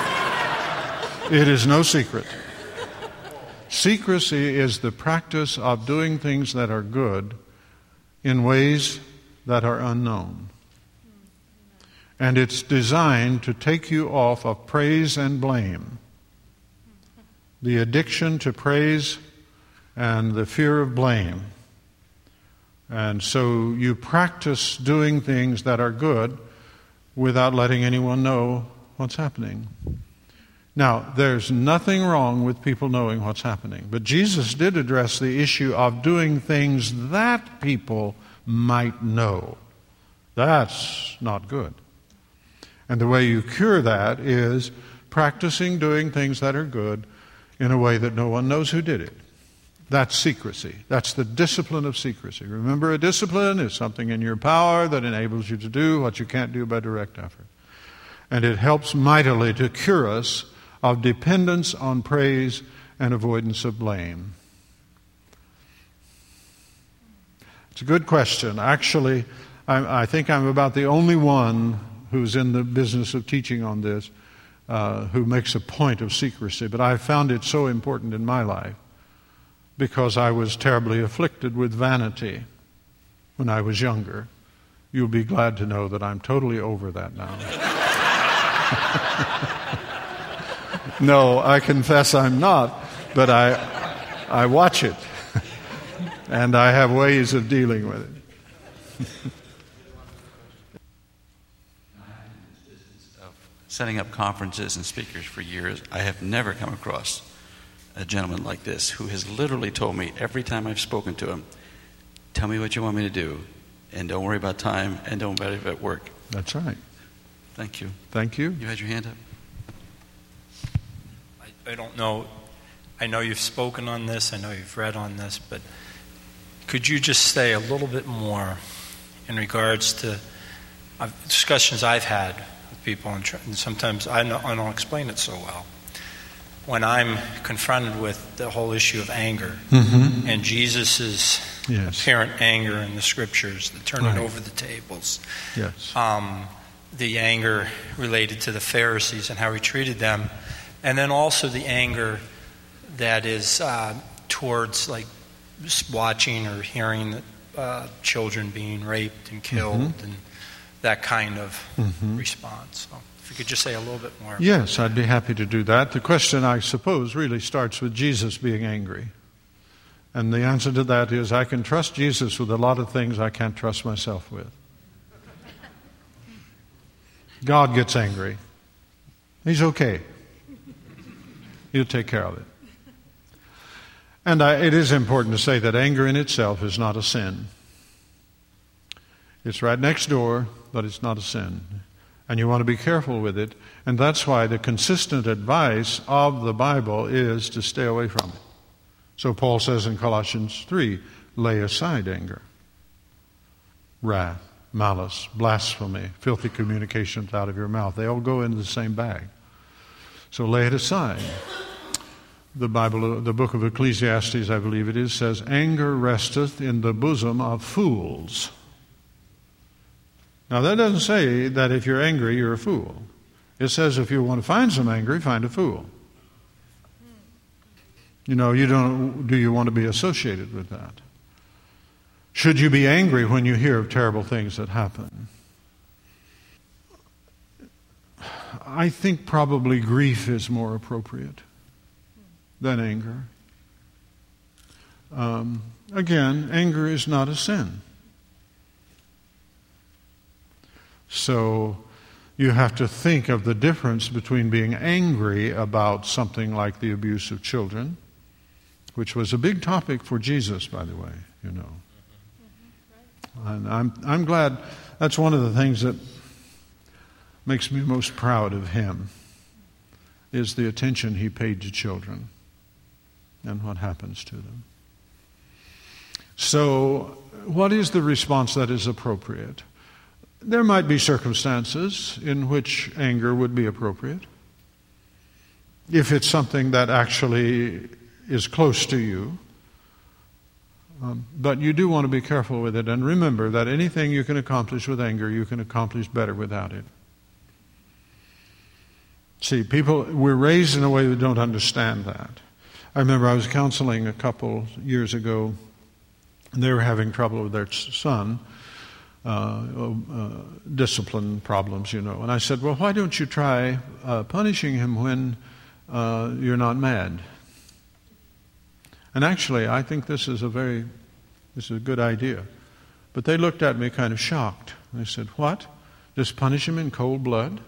secret. Secrecy is the practice of doing things that are good in ways that are unknown. And it's designed to take you off of praise and blame. The addiction to praise and the fear of blame. And so you practice doing things that are good without letting anyone know what's happening. Now, there's nothing wrong with people knowing what's happening. But Jesus did address the issue of doing things that people might know. That's not good. And the way you cure that is practicing doing things that are good in a way that no one knows who did it. That's secrecy. That's the discipline of secrecy. Remember, a discipline is something in your power that enables you to do what you can't do by direct effort. And it helps mightily to cure us of dependence on praise and avoidance of blame. It's a good question. Actually, I think I'm about the only one who's in the business of teaching on this who makes a point of secrecy. But I found it so important in my life because I was terribly afflicted with vanity when I was younger. You'll be glad to know that I'm totally over that now. No, I confess I'm not, but I watch it, and I have ways of dealing with it. Setting up conferences and speakers for years, I have never come across a gentleman like this who has literally told me every time I've spoken to him, tell me what you want me to do, and don't worry about time, and don't worry about work. That's right. Thank you. Thank you. You had your hand up? I don't know. I know you've spoken on this. I know you've read on this. But could you just say a little bit more in regards to discussions I've had with people, and sometimes I don't explain it so well. When I'm confronted with the whole issue of anger and Jesus' apparent anger in the Scriptures, the turning over the tables, the anger related to the Pharisees and how he treated them, and then also the anger that is towards like just watching or hearing children being raped and killed and that kind of response. So if you could just say a little bit more. Yes, I'd be happy to do that. The question, I suppose, really starts with Jesus being angry. And the answer to that is I can trust Jesus with a lot of things I can't trust myself with. God gets angry. He's okay. He'll take care of it. And it is important to say that anger in itself is not a sin. It's right next door, but it's not a sin. And you want to be careful with it. And that's why the consistent advice of the Bible is to stay away from it. So Paul says in Colossians 3, lay aside anger, wrath, malice, blasphemy, filthy communications out of your mouth. They all go into the same bag. So lay it aside. The Bible, the book of Ecclesiastes, I believe it is, says, anger resteth in the bosom of fools. Now that doesn't say that if you're angry, you're a fool. It says if you want to find some anger, find a fool. You know, do you want to be associated with that? Should you be angry when you hear of terrible things that happen? I think probably grief is more appropriate than anger. Again, anger is not a sin. So you have to think of the difference between being angry about something like the abuse of children, which was a big topic for Jesus, by the way, you know. And I'm glad that's one of the things that makes me most proud of him, is the attention he paid to children and what happens to them. So, what is the response that is appropriate? There might be circumstances in which anger would be appropriate. If it's something that actually is close to you. But you do want to be careful with it. And remember that anything you can accomplish with anger, you can accomplish better without it. See, we're raised in a way that don't understand that. I remember I was counseling a couple years ago, and they were having trouble with their son, discipline problems, you know. And I said, well, why don't you try punishing him when you're not mad? And actually, I think this is a good idea. But they looked at me kind of shocked. They said, what? Just punish him in cold blood?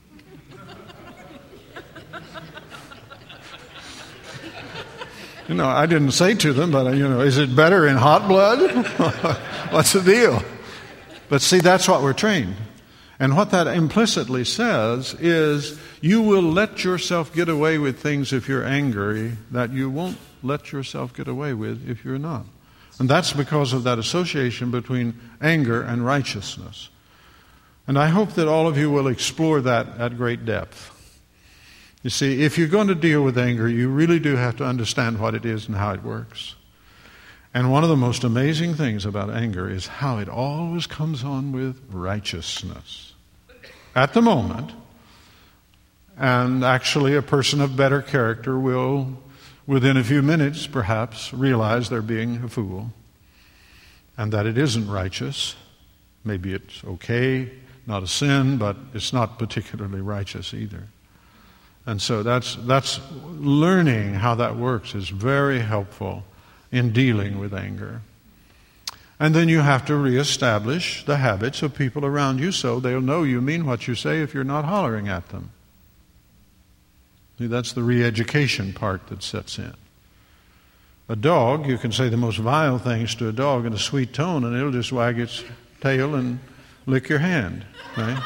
You know, I didn't say to them, but, is it better in hot blood? What's the deal? But see, that's what we're trained. And what that implicitly says is you will let yourself get away with things if you're angry that you won't let yourself get away with if you're not. And that's because of that association between anger and righteousness. And I hope that all of you will explore that at great depth. You see, if you're going to deal with anger, you really do have to understand what it is and how it works. And one of the most amazing things about anger is how it always comes on with righteousness. At the moment, and actually a person of better character will, within a few minutes perhaps, realize they're being a fool and that it isn't righteous. Maybe it's okay, not a sin, but it's not particularly righteous either. And so that's learning how that works is very helpful in dealing with anger. And then you have to reestablish the habits of people around you so they'll know you mean what you say if you're not hollering at them. See, that's the re-education part that sets in. A dog, you can say the most vile things to a dog in a sweet tone and it'll just wag its tail and lick your hand, right?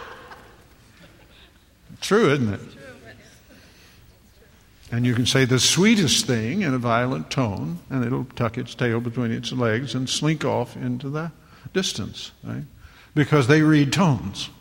True, isn't it? And you can say the sweetest thing in a violent tone, and it'll tuck its tail between its legs and slink off into the distance, right? Because they read tones.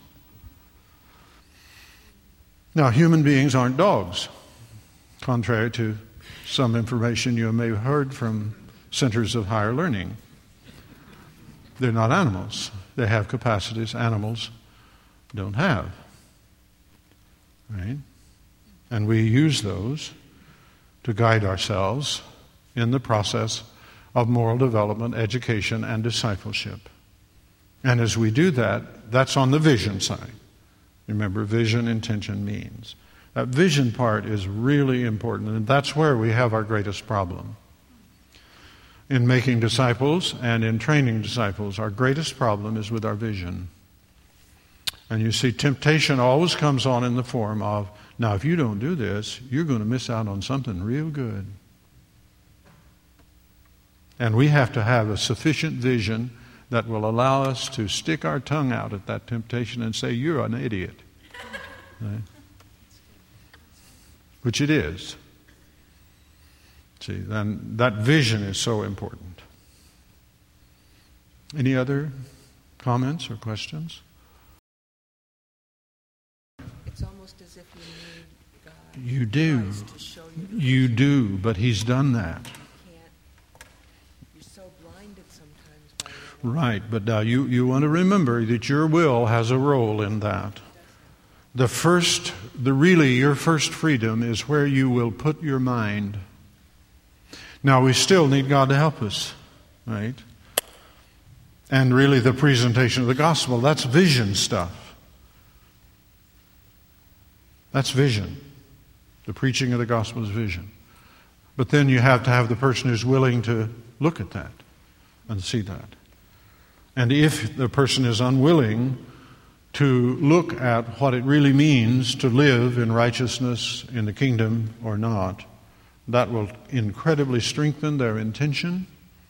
Now, human beings aren't dogs, contrary to some information you may have heard from centers of higher learning. They're not animals. They have capacities animals don't have, right? And we use those to guide ourselves in the process of moral development, education, and discipleship. And as we do that, that's on the vision side. Remember, vision, intention, means. That vision part is really important, and that's where we have our greatest problem. In making disciples and in training disciples, our greatest problem is with our vision. And you see, temptation always comes on in the form of, now if you don't do this, you're going to miss out on something real good. And we have to have a sufficient vision that will allow us to stick our tongue out at that temptation and say, you're an idiot. Right? Which it is. See, then that vision is so important. Any other comments or questions? It's almost as if you need God. You do. To show you do, but He's done that. You're so blinded sometimes by Right, but you want to remember that your will has a role in that. Your first freedom is where you will put your mind. Now, we still need God to help us, right? And really the presentation of the gospel, that's vision stuff. That's vision. The preaching of the gospel is vision. But then you have to have the person who's willing to look at that and see that. And if the person is unwilling to look at what it really means to live in righteousness in the kingdom or not, that will incredibly strengthen their intention.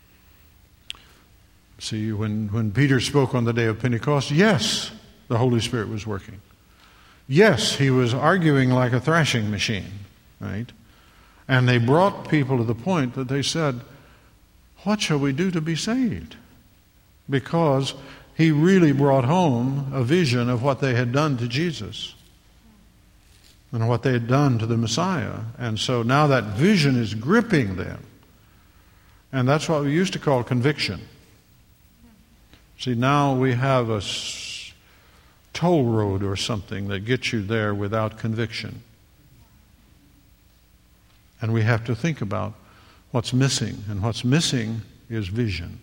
See, when Peter spoke on the day of Pentecost, yes, the Holy Spirit was working. Yes, he was arguing like a thrashing machine, right? And they brought people to the point that they said, what shall we do to be saved? Because he really brought home a vision of what they had done to Jesus and what they had done to the Messiah. And so now that vision is gripping them. And that's what we used to call conviction. See, now we have a toll road or something that gets you there without conviction. And we have to think about what's missing. And what's missing is vision.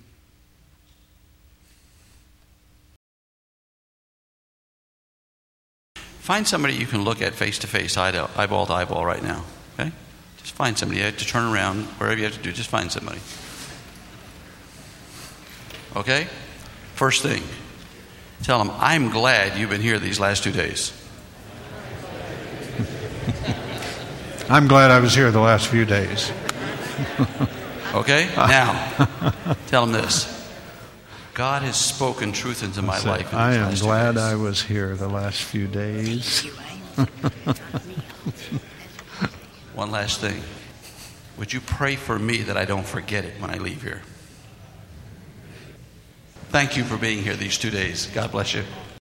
Find somebody you can look at face to face, eyeball to eyeball right now. Okay? Just find somebody. You have to turn around, wherever you have to do, just find somebody. Okay? First thing, tell them, I'm glad you've been here these last 2 days. I'm glad I was here the last few days. Okay? Now, tell them this. God has spoken truth into my life. I am glad I was here the last few days. One last thing. Would you pray for me that I don't forget it when I leave here? Thank you for being here these 2 days. God bless you.